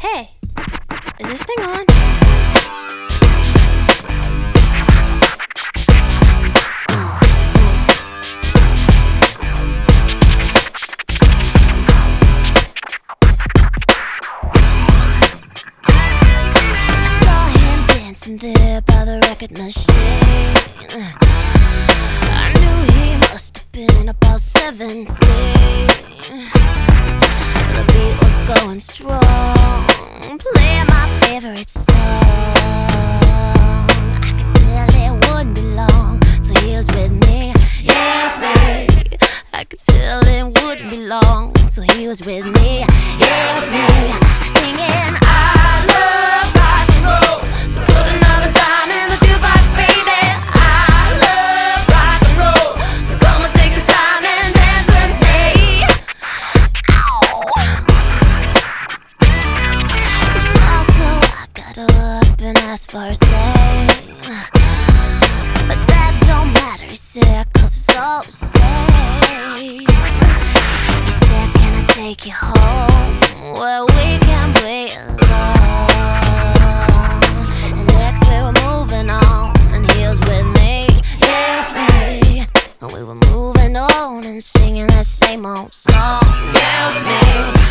Hey, is this thing on? I saw him dancing there by the record machine. I knew he must have been about 17. The beat was going strong, playing my favorite song. I could tell it wouldn't be long till he was with me, yeah, with me. I could tell it wouldn't be long till he was with me, yeah, with me. Singing, I love rock and roll, so put another dime in the jukebox, baby. I love rock and roll, so come and take the time and dance with me. He smiled, so I got up and asked for his name, but that don't matter, he said, 'cause it's all the same. He said, can I take you home where we can play alone? And next we were moving on, and he was with me, yeah, with me. And we were moving on and singing that same old song, yeah, with me.